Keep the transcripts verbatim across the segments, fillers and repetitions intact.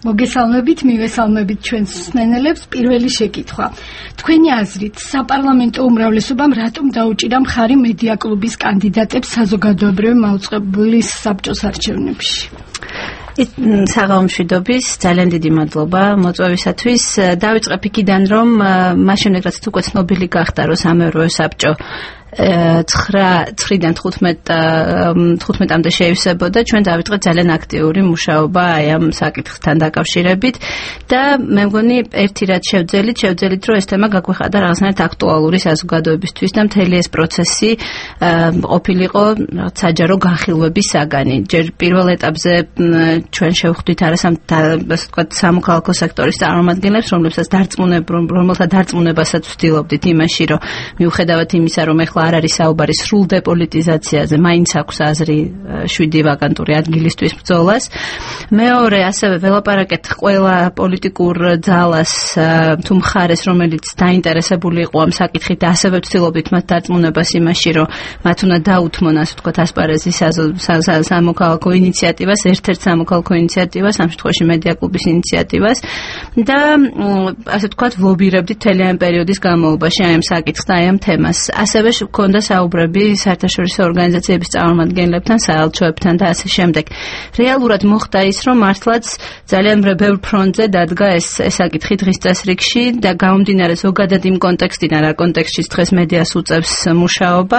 მოგესალმებით, მივესალმებით ჩვენს მსმენელებს. Პირველი შეკითხვა. Თქვენი აზრით, საპარლამენტო უმრავლესობამ რატომ დაუჭირა მხარი მედია კლუბის კანდიდატებს საზოგადოებრივი მაუწყებლის საბჭოს არჩევნებში? საღამომშვიდობის, ძალიან დიდი მადლობა მოწვევისათვის. დავიწყებ იქიდან, რომ მას შემდეგ რაც უკვე ცნობილი გახდა, რომ სამეურვეო საბჭო ცხრიდან თხუთმეტამდე შეივსებოდა, ჩვენ დავიწყეთ ძალიან აქტიური მუშაობა აი ამ საკითხთან დაკავშირებით და მე მგონი ერთი რაც შევძელით, შევძელით რომ ეს თემა გაგვეხადა რაღაცნაირად აქტუალური საზოგადოებისთვის და მთელი ეს პროცესი ყოფილიყო საჯარო განხილვების საგანი. ჯერ პირველ ეტაპზე ჩვენ შევხვდით არასამ ასე ვთქვათ სამოქალაქო სექტორის წარმომადგენლებს, რომლებსაც რომელთა დარწმუნებასაც ვცდილობდით იმაში, რომ მიუხედავად იმისა, რომ ეხლა არ არის საუბარი სრულ დეპოლიტიზაციაზე, მაინც აქვს აზრი შვიდი ვაკანტური ადგილისთვის ბრძოლას. მეორე, ასევე ველაპარაკეთ ყველა პოლიტიკურ ძალას თუ მხარეს, რომელიც დაინტერესებული იყო ამ საკითხით და ასევე ვცდილობდით მათ დარწმუნებას იმაში, რომ მათ უნდა დაუთმონ, ასე ვთქვათ, ასპარეზი სამოქალაქო ინიციატივას, ერთ-ერთ სამოქალაქო ინიციატივას, ამ შემთხვევაში მედია კლუბის ინიციატივას და ასე ვთქვათ, ვლობირებდით მთელი ამ პერიოდის განმავლობაში აი ამ საკითხს და აი ამ თემას. ასევე ჰქონდა საუბრები საერთაშორისო ორგანიზაციების წარმომადგენლებთან, საელჩოებთან და ასე შემდეგ. რეალურად მოხდა ის, რომ მართლაც ძალიან ბევრ ფრონტზე დადგა ეს საკითხი დღის წესრიგში და გამომდინარე ზოგადად იმ კონტექსტიდან, რა კონტექსტშიც დღეს მედიას უწევს მუშაობა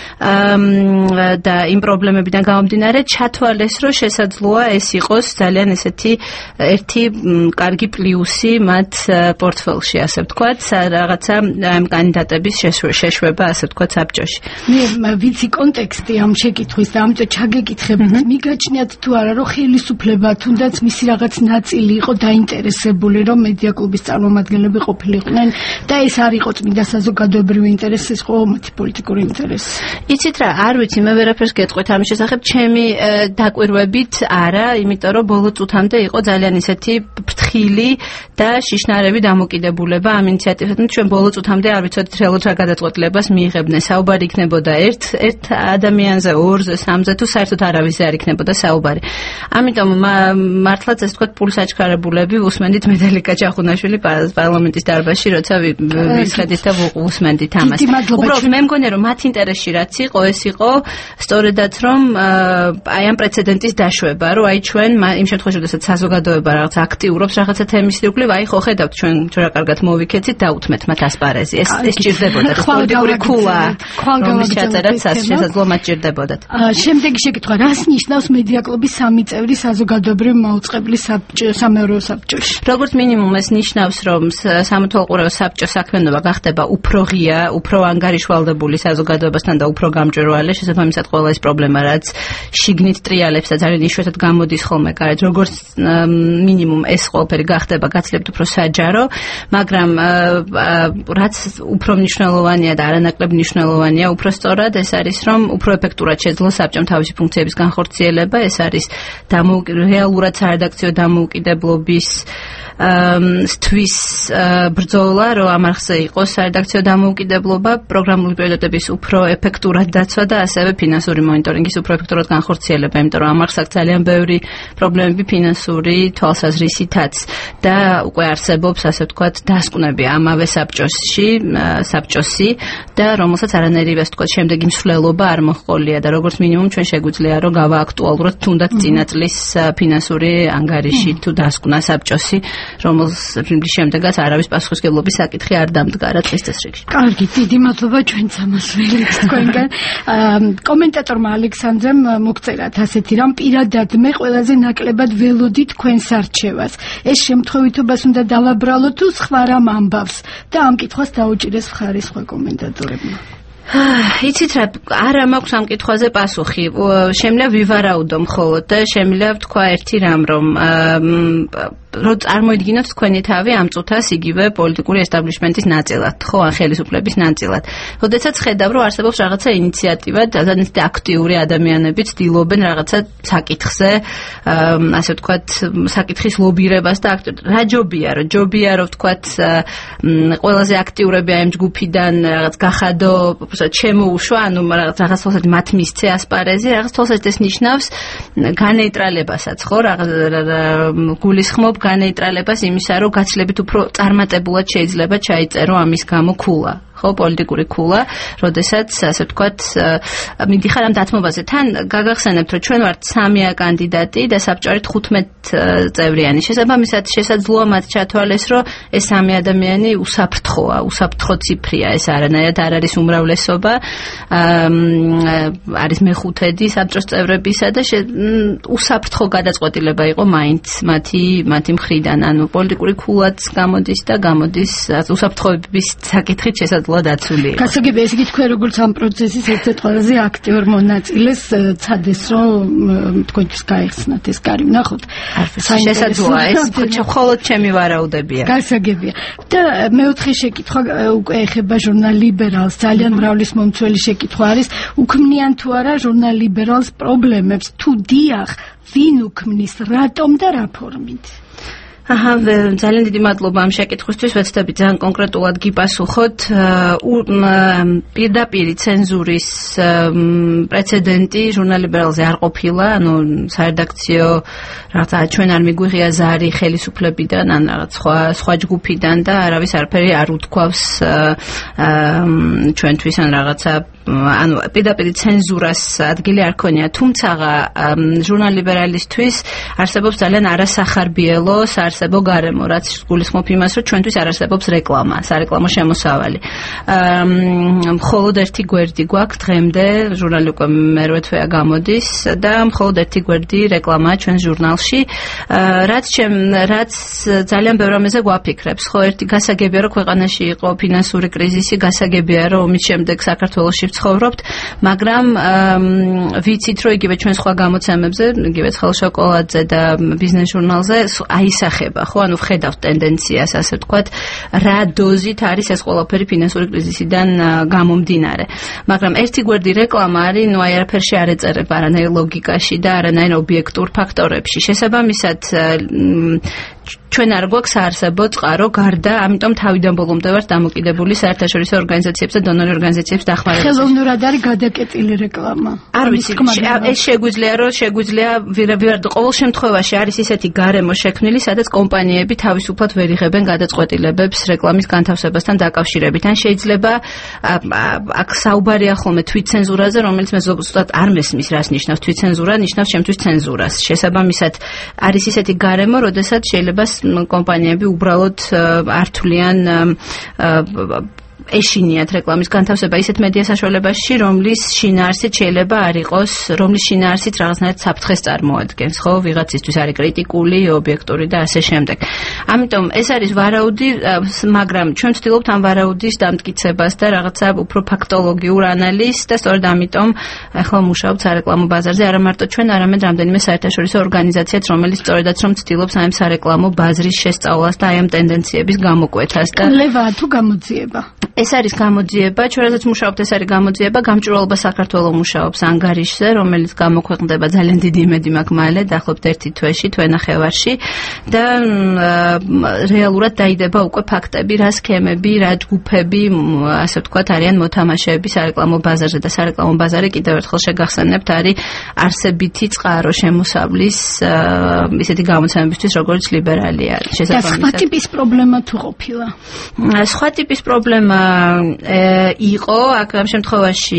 და იმ პრობლემებიდან გამომდინარე ჩათვალეს, რომ შესაძლოა ეს იყოს ძალიან ესეთი ერთი კარგი პლუსი მათ პორტფელში, ასე ვთქვათ, რაღაცა ამ კანდიდატების შეშვება, ასე ვთქვათ, საბჭოში. მე ვიცი კონტექსტი ამ შეკითხვის და ამიტომ ჩაგეკითხებით, მიგაჩნიათ თუ არა, რომ ხელისუფლება თუნდაც მისი რაღაც ნაწილი იყო დაინტერესებული, რომ მედია კლუბის წარმომადგენლები ყოფილიყვნენ და ეს არ იყო წმინდა საზოგადოებრივი ინტერესი, ეს იყო მათი პოლიტიკური ინტერესი. იცით რა, არ ვიცი, მე ვერაფერს გეტყვით ამის შესახებ, ჩემი დაკვირვებით არა, იმიტომ რომ ბოლო წუთამდე იყო ძალიან ისეთი ფრთხილი და შიშნარები დამოკიდებულება ამ ინიციატივასთან. ჩვენ ბოლო წუთამდე არ ვიცოდით რეალურად რა გადაწყვეტილებას მიიღებდნენ. საუბარი იქნებოდა ერთ ერთ ადამიანზე, ორზე, სამზე თუ საერთოდ არავისზე არ იქნებოდა საუბარი. ამიტომ მართლაც ეს თქვა პულს აჩქარებულები უსმენდით მედალიკა ჯახუნაშვილი პარლამენტის დარბაზში, როცა ვისხედით და უსმენდით ამას. უბრალოდ მე მგონია, რომ მათ ინტერესში რაც იყო, ეს იყო სწორედაც რომ აი ამ პრეცედენტის დაშვება, რომ აი ჩვენ იმ შემთხვევაში, როდესაც საზოგადოება რაღაც აქტიურობს რაღაცა თემის ირგვლივ, აი ხო ხედავთ ჩვენ რა კარგად მოვიქეცით, დაუთმეთ მათ ასპარეზი. ეს ეს ჭირდებოდა, ეს პოლიტიკური ქულა. რომლის ჩაწერაც შესაძლოა მათ ჭირდებოდათ. შემდეგი შეკითხვა, რას ნიშნავს მედია კლუბის სამი წევრი საზოგადოებრივი მაუწყებლის სამეურვეო საბჭოში? როგორც მინიმუმ ეს ნიშნავს, რომ სამოქალაქო საბჭოს საქმიანობა გახდება უფრო ღია, უფრო ანგარიშვალდებული საზოგადოებასთან და უფრო გამჭვირვალე, შესაბამისად ყველა ეს პრობლემა, რაც შიგნით ტრიალებს და ძალიან იშვიათად გამოდის ხოლმე გარეთ, როგორც მინიმუმ ეს ყველაფერი გახდება გაცილებით უფრო საჯარო, მაგრამ რაც უფრო მნიშვნელოვანია და არანაკლებ მნიშვნელოვანია, უფრო სწორად ეს არის, რომ უფრო ეფექტურად შეძლო საბჭომ თავისი ფუნქციების განხორციელება, ეს არის რეალურად სარედაქციო დამოუკიდებლობის თვის ბრძოლა, რომ ამ არხზე იყოს სარედაქციო დამოუკიდებლობა, პროგრამული პრიორიტეტების უფრო ეფექტურად დაცვა და ასევე ფინანსური მონიტორინგის უფრო ეფექტურად განხორციელება, იმიტომ რომ ამ არხს აქვს ძალიან ბევრი პრობლემები ფინანსური თვალსაზრისითაც და უკვე არსებობს, ასე ვთქვათ, დასკვნები ამავე საბჭოში, საბჭოსი და რომელსაც არანაირი, ასე ვთქვათ, შემდეგი მსვლელობა არ მოჰყოლია და როგორც მინიმუმ ჩვენ შეგვიძლია რომ გავააქტუალუროთ თუნდაც წინა წლის ფინანსური ანგარიში თუ დასკვნა საბჭოსი, რომელის შემდეგაც არავის პასუხისმგებლობის საკითხი არ დამდგა წლის წესრიგში. კარგი, დიდი მადლობა ჩვენც ამას ველით თქვენგან. კომენტატორმა ალექსანდრემ მოგწერათ ასეთი რამ, პირადად მე ყველაზე ნაკლებად ველოდი თქვენს არჩევას. ეს შემთხვევითობას უნდა დავაბრალო თუ სხვა რამ ამბავს და ამ კითხვას დაუჭირეს მხარი სხვა კომენტატორებმა. იცით რა, არა მაქვს ამ კითხვაზე პასუხი. შემიძლია ვივარაუდო მხოლოდ და შემიძლია ვთქვა ერთი რამ, რომ რომ წარმოიდგინოთ თქვენი თავი ამ წუთას იგივე პოლიტიკური ესტაბლიშმენტის ნაწილად, ხო, ან ხელისუფლების ნაწილად. როდესაც ხედავ, რომ არსებობს რაღაცა ინიციატივა, ძალიან აქტიური ადამიანები ცდილობენ რაღაცა საკითხზე, ასე ვთქვათ, საკითხის ლობირებას და რა ჯობია, რომ ჯობია, რომ ვთქვათ, ყველაზე აქტიურები ამ ჯგუფიდან რაღაც გახადო უბრალოდ შემოუშვა, ანუ რაღაც თვალსაჩინო მათ მისცე ასპარეზი, რაღაც თვალსაჩინო ეს ნიშნავს განეიტრალებასაც, ხო, რაღაც გულისხმობ განეიტრალებას იმისა, რომ გაცილებით უფრო წარმატებულად შეიძლება ჩაიწერო ამის გამო ქულა. ხო, პოლიტიკური ქულა, როდესაც ასე ვთქვათ, მიდიხარ ამ დათმობაზე. თან გაგახსენებთ, რომ ჩვენ ვართ სამია კანდიდატი და საბჭოური თხუთმეტ წევრიანი. შესაბამისად, შესაძლოა მათ ჩათვალეს, რომ ეს სამი ადამიანი უსაფრთხოა, უსაფრთხო ციფრია, ეს არანაირად არ არის უმრავლესობა. არის მეხუთედი საბჭოს წევრებისა და უსაფრთხო გადაწყვეტილება იყო მაინც მათი მათი მხრიდან, ანუ პოლიტიკური ქულაც გამოდის და გამოდის უსაფრთხოების საკითხით შესაძლოა დაცული. გასაგებია, ესე იგი თქვენ როგორც ამ პროცესის ერთ-ერთ ყველაზე აქტიურ მონაწილეს ცადეს, რომ თქვენთვის გაიხსნათ ეს კარი, ვნახოთ. შესაძლოა, ეს მხოლოდ ჩემი ვარაუდებია. გასაგებია. და მეოთხე შეკითხვა უკვე ეხება ჟურნალ ლიბერალს. ძალიან მრავლის მომცველი შეკითხვა არის, უქმნიან თუ არა ჟურნალ ლიბერალს პრობლემებს, თუ დიახ, ვინ უქმნის, რატომ და რა ფორმით? აჰა, ძალიან დიდი მადლობა ამ შეკითხვისთვის, ვეცდები ძალიან კონკრეტულად გიპასუხოთ. პირდაპირი ცენზურის პრეცედენტი ჟურნალ ლიბერალზე არ ყოფილა, ანუ საერედაქციო რაღაცა ჩვენ არ მიგვიღია ზარი ხელისუფლებიდან, ან რაღაც სხვა სხვა ჯგუფიდან და არავის არაფერი არ უთქვავს ჩვენთვის ან რაღაცა ანუ პირდაპირი ცენზურას ადგილი არ ქონია, თუმცა ჟურნალ ლიბერალისთვის არსებობს ძალიან არასახარბიელო საარსებო გარემო, რაც გულისხმობ იმას, რომ ჩვენთვის არ არსებობს რეკლამა, სარეკლამო შემოსავალი. მხოლოდ ერთი გვერდი გვაქვს დღემდე, ჟურნალი უკვე მერვე თვეა გამოდის და მხოლოდ ერთი გვერდი რეკლამაა ჩვენ ჟურნალში, რაც ჩემ რაც ძალიან ბევრ რამეზე გვაფიქრებს. ხო, ერთი გასაგებია, რომ ქვეყანაში იყო ფინანსური კრიზისი, გასაგებია, რომ ომის შემდეგ საქართველოში ცხოვრობთ, მაგრამ ვიცით, რომ იგივე ჩვენ სხვა გამოცემებზე, იგივე ცხელ შოკოლადზე და ბიზნეს ჟურნალზე აისახება, ხო, ანუ ვხედავთ ტენდენციას, ასე ვთქვათ, რა დოზით არის ეს ყველაფერი ფინანსური კრიზისიდან გამომდინარე. მაგრამ ერთი გვერდი რეკლამა არის, ნუ აი არაფერში არ ეწერება არანაირ ლოგიკაში და არანაირ ობიექტურ ფაქტორებში. შესაბამისად, ჩვენ არ გვაქვს საარსებო წყარო გარდა, ამიტომ თავიდან ბოლომდე ვართ დამოკიდებული საერთაშორისო ორგანიზაციებს და დონორი ორგანიზაციებს დახმარებაზე. ხელოვნურად არის გადაკეტილი რეკლამა. არ ვიცი, ეს შეგვიძლია, რომ შეგვიძლია ვირაბირად ყოველ შემთხვევაში არის ისეთი გარემო შექმნილი, სადაც კომპანიები თავისუფლად ვერ იღებენ გადაწყვეტილებებს რეკლამის განთავსებასთან დაკავშირებით. ან შეიძლება აქ საუბარია ხოლმე თვითცენზურაზე, რომელიც მე ზოგადად არ მესმის, რას ნიშნავს თვითცენზურა, ნიშნავს ჩემთვის ცენზურას. შესაბამისად, არის ისეთი გარემო, როდესაც შეიძლება კომპანიები უბრალოდ არ თვლიან ეშინიათ რეკლამის განთავსება ისეთ მედია საშუალებაში, რომლის შინაარსით შეიძლება არ იყოს, რომლის შინაარსით რაღაცნაირად საფრთხეს წარმოადგენს, ხო, ვიღაცისთვის არის კრიტიკული, ობიექტური და ასე შემდეგ. ამიტომ ეს არის ვარაუდი, მაგრამ ჩვენ ვცდილობთ ამ ვარაუდის დამტკიცებას და რაღაცა უფრო ფაქტოლოგიურ ანალიზს და სწორედ ამიტომ ახლა მუშაობთ სარეკლამო ბაზარზე, არა მარტო ჩვენ, არამედ რამდენიმე საერთაშორისო ორგანიზაციაც, რომელიც სწორედაც რომ ცდილობს აი ამ სარეკლამო ბაზრის შესწავლას და აი ამ ტენდენციების გამოკვეთას და ლევაა თუ გამოძიება. ეს არის გამოძიება, ჩვენ როდესაც მუშაობთ, ეს არის გამოძიება, გამჭვირვალობა საქართველოს მუშაობს ანგარიშზე, რომელიც გამოქვეყნდება ძალიან დიდი იმედი მაქვს მალე, დაახლოებით ერთი თვეში, თვენახევარში და რეალურად დაიდება უკვე ფაქტები, რა სქემები, რა ჯგუფები, ასე ვთქვათ, არიან მოთამაშეები სარეკლამო ბაზარზე და სარეკლამო ბაზარი კიდევ ერთხელ შეგახსენებთ, არის არსებითი წყარო შემოსავლის ისეთი გამოცემებისთვის, როგორც ლიბერალია. და სხვა ტიპის პრობლემა თუ ყოფილა? სხვა ტიპის პრობლემა იყო, აქ ამ შემთხვევაში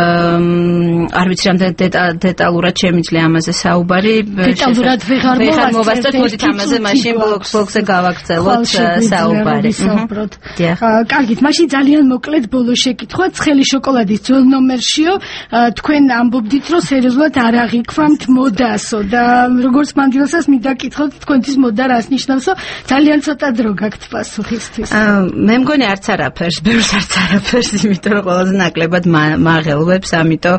არ ვიცი რამდენ დეტალურად შემიძლია ამაზე საუბარი. დეტალურად ვეღარ მოვასწრებთ, მოდით ამაზე მაშინ ბლოგზე გავაგრძელოთ საუბარი. კარგით, მაშინ ძალიან მოკლედ ბოლო შეკითხვა, ცხელი შოკოლადის ძველ ნომერშიო, თქვენ ამბობდით, რომ სერიოზულად არ აღიქვამთ მოდასო და როგორც მანდილოსას მინდა გკითხოთ, თქვენთვის მოდა რას ნიშნავსო? ძალიან ცოტა დრო გაქვთ პასუხისთვის. მე მგონი არც არაფერს, ბევრს არც არაფერს, იმიტომ რომ ყველაზე ნაკლებად მაღელვებს, ამიტომ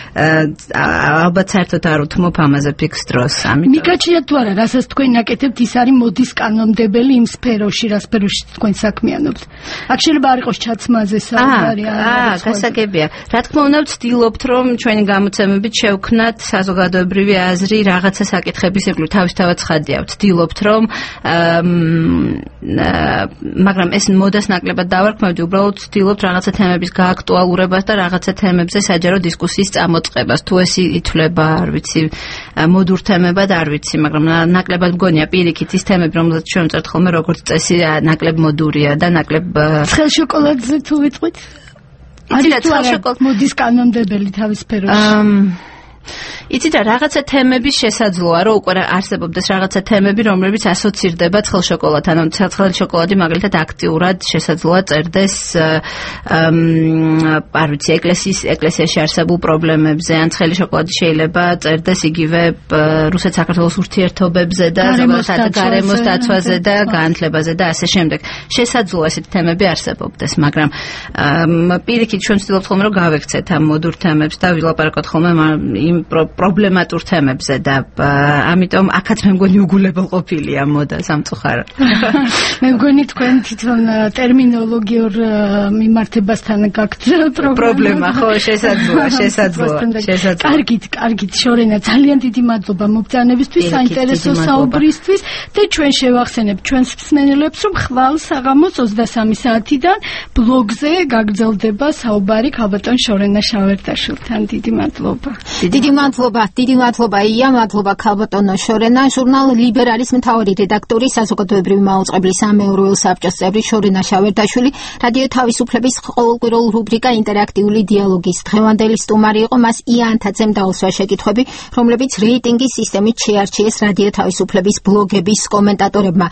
ალბათ საერთოდ არ უთმობ ამაზე ფიქს დროს, ამიტომ. მიგაჩნიათ თუ არა, რასაც თქვენ ნაკეთებთ, ის არის მოდის კანონმდებელი იმ სფეროში, რა სფეროში თქვენ საქმიანობთ. აქ შეიძლება არ იყოს ჩაცმაზე საუბარი. აა, გასაგებია. რა თქმა უნდა, ვცდილობთ, რომ ჩვენი გამოცემებით შევქნათ საზოგადოებრივი აზრი რაღაცა საკითხების ირგვლივ, თავისთავად ცხადია, ვცდილობთ, რომ მაგრამ ეს მოდას ნაკლებად დავარქმევდი, უბრალოდ უბრალოდ ვცდილობთ რაღაცა თემების გააქტუალურებას და რაღაცა თემებზე საჯარო დისკუსიის წამოწყებას. თუ ეს ითვლება, არ ვიცი, მოდურ თემებად, არ ვიცი, მაგრამ ნაკლებად მგონია პირიქით ის თემები, რომელზეც ჩვენ ვწერთ ხოლმე, როგორც წესი, ნაკლებ მოდურია და ნაკლებ ცხელ შოკოლადზე თუ ვიტყვით? იცი რა, ცხელ შოკოლადზე მოდის კანონმდებელი თავის სფეროში. იცით რა, რაღაცა თემების შესაძლოა, რომ უკვე არსებობდეს რაღაცა თემები, რომლებიც ასოცირდება ცხელ შოკოლადთან. ანუ ცხელ შოკოლადი მაგალითად აქტიურად შესაძლოა წერდეს არ ვიცი, ეკლესიის ეკლესიაში არსებულ პრობლემებზე, ან ცხელი შოკოლადი შეიძლება წერდეს იგივე რუსეთ-საქართველოს ურთიერთობებზე და ზოგადად გარემოს დაცვაზე და განათლებაზე და ასე შემდეგ. შესაძლოა ესეთი თემები არსებობდეს, მაგრამ პირიქით ჩვენ ვცდილობთ ხოლმე რომ გავექცეთ ამ მოდურ თემებს და ვილაპარაკოთ ხოლმე იმ პრობლემატურ თემებზე და ამიტომ აქაც მე მგონი უგულებელყოფილია მოდა სამწუხაროდ. მე მგონი თქვენ თვითონ ტერმინოლოგიურ მიმართებასთან გაქვთ პრობლემა, ხო, შესაძლოა, შესაძლოა, შესაძლოა. კარგით, კარგით, შორენა, ძალიან დიდი მადლობა მობრძანებისთვის, საინტერესო საუბრისთვის და ჩვენ შევახსენებთ ჩვენს მსმენელებს, რომ ხვალ საღამოს ოცდასამი საათიდან ბლოგზე გაგრძელდება საუბარი ქალბატონ შორენა შავერდაშვილთან. დიდი მადლობა. დიდი მადლობა, დიდი მადლობა ია, მადლობა ქალბატონო შორენა. ჟურნალ ლიბერალის მთავარი რედაქტორი, საზოგადოებრივი მაუწყებლის სამეურვეო საბჭოს წევრი შორენა შავერდაშვილი, რადიო თავისუფლების ყოველკვირეულ რუბრიკა ინტერაქტიული დიალოგის დღევანდელი სტუმარი იყო. მას ია ანთაძემ დაუსვა შეკითხვები, რომლებიც რეიტინგის სისტემით შეარჩიეს რადიო თავისუფლების ბლოგების კომენტატორებმა.